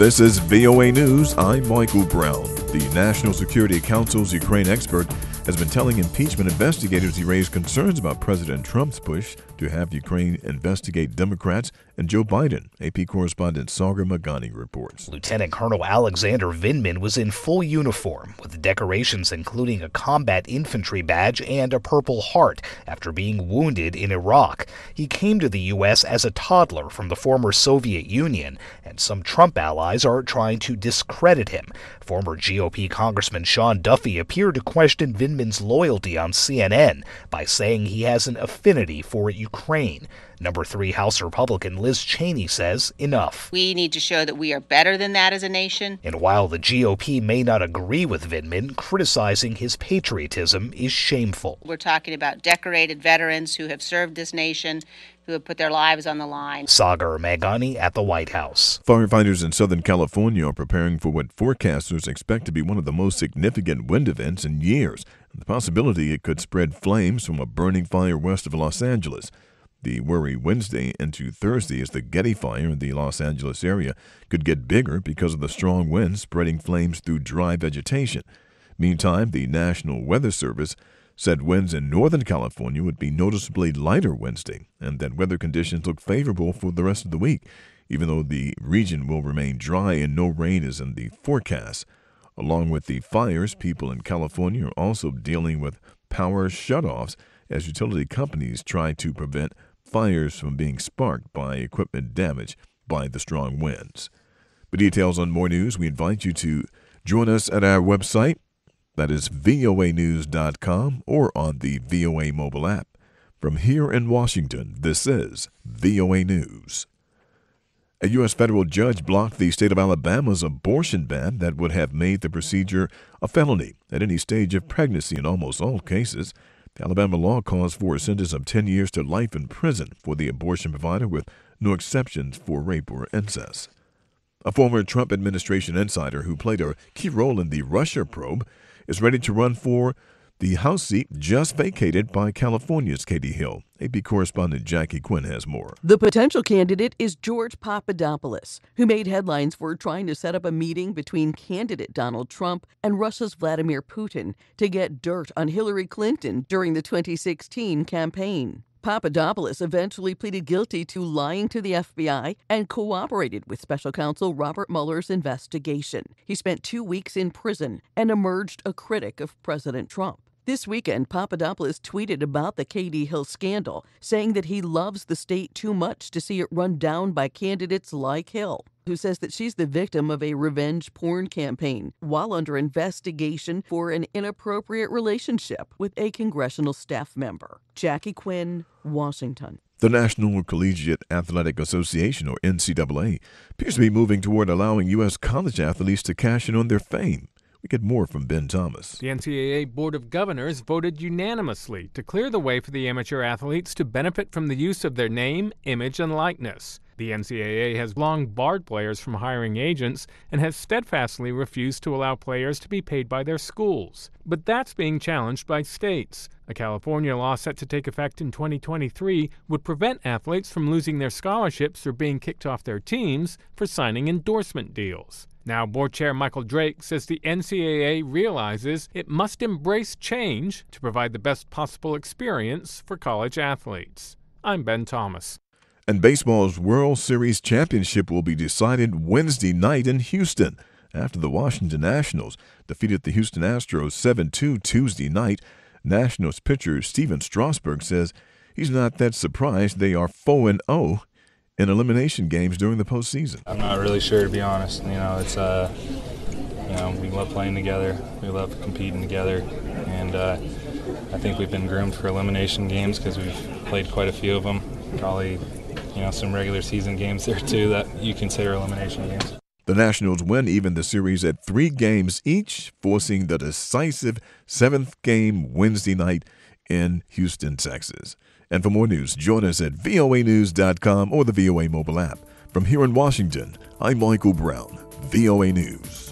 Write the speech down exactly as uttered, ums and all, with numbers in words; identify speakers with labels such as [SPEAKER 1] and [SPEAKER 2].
[SPEAKER 1] This is V O A News. I'm Michael Brown. The National Security Council's Ukraine expert has been telling impeachment investigators he raised concerns about President Trump's push to have Ukraine investigate Democrats and Joe Biden. A P correspondent Sagar Magani reports.
[SPEAKER 2] Lieutenant Colonel Alexander Vindman was in full uniform with decorations including a combat infantry badge and a Purple Heart after being wounded in Iraq. He came to the U S as a toddler from the former Soviet Union, and some Trump allies are trying to discredit him. Former G O P Congressman Sean Duffy appeared to question Vindman's loyalty on C N N by saying he has an affinity for Ukraine. Number three House Republican Liz Cheney says enough.
[SPEAKER 3] We need to show that we are better than that as a nation.
[SPEAKER 2] And while the G O P may not agree with Vindman, criticizing his patriotism is shameful.
[SPEAKER 3] We're talking about decorated veterans who have served this nation, who have put their lives on the line.
[SPEAKER 2] Sagar Magani at the White House.
[SPEAKER 1] Firefighters in Southern California are preparing for what forecasters expect to be one of the most significant wind events in years. The possibility it could spread flames from a burning fire west of Los Angeles. The worry Wednesday into Thursday is the Getty Fire in the Los Angeles area could get bigger because of the strong winds spreading flames through dry vegetation. Meantime, the National Weather Service said winds in Northern California would be noticeably lighter Wednesday and that weather conditions look favorable for the rest of the week, even though the region will remain dry and no rain is in the forecast. Along with the fires, people in California are also dealing with power shutoffs as utility companies try to prevent fires from being sparked by equipment damage by the strong winds. For details on more news, we invite you to join us at our website. That is V O A news dot com or on the V O A mobile app. From here in Washington, this is V O A News. A U S federal judge blocked the state of Alabama's abortion ban that would have made the procedure a felony at any stage of pregnancy in almost all cases. The Alabama law calls for a sentence of ten years to life in prison for the abortion provider with no exceptions for rape or incest. A former Trump administration insider who played a key role in the Russia probe is ready to run for the House seat just vacated by California's Katie Hill. A P correspondent Jackie Quinn has more.
[SPEAKER 4] The potential candidate is George Papadopoulos, who made headlines for trying to set up a meeting between candidate Donald Trump and Russia's Vladimir Putin to get dirt on Hillary Clinton during the twenty sixteen campaign. Papadopoulos eventually pleaded guilty to lying to the F B I and cooperated with special counsel Robert Mueller's investigation. He spent two weeks in prison and emerged a critic of President Trump. This weekend, Papadopoulos tweeted about the Katie Hill scandal, saying that he loves the state too much to see it run down by candidates like Hill, who says that she's the victim of a revenge porn campaign while under investigation for an inappropriate relationship with a congressional staff member. Jackie Quinn, Washington.
[SPEAKER 1] The National Collegiate Athletic Association, or N C double A, appears to be moving toward allowing U S college athletes to cash in on their fame. We get more from Ben Thomas.
[SPEAKER 5] The N C double A Board of Governors voted unanimously to clear the way for the amateur athletes to benefit from the use of their name, image, and likeness. The N C double A has long barred players from hiring agents and has steadfastly refused to allow players to be paid by their schools. But that's being challenged by states. A California law set to take effect in twenty twenty-three would prevent athletes from losing their scholarships or being kicked off their teams for signing endorsement deals. Now, Board Chair Michael Drake says the N C double A realizes it must embrace change to provide the best possible experience for college athletes. I'm Ben Thomas.
[SPEAKER 1] And baseball's World Series championship will be decided Wednesday night in Houston after the Washington Nationals defeated the Houston Astros seven two Tuesday night. Nationals pitcher Steven Strasburg says he's not that surprised they are four and oh in elimination games during the postseason.
[SPEAKER 6] I'm not really sure, to be honest. You know, it's uh, you know, we love playing together, we love competing together, and uh, I think we've been groomed for elimination games because we've played quite a few of them. Probably, you know, some regular season games there too that you consider elimination games.
[SPEAKER 1] The Nationals win even the series at three games each, forcing the decisive seventh game Wednesday night in Houston, Texas. And for more news, join us at V O A news dot com or the V O A mobile app. From here in Washington, I'm Michael Brown, V O A News.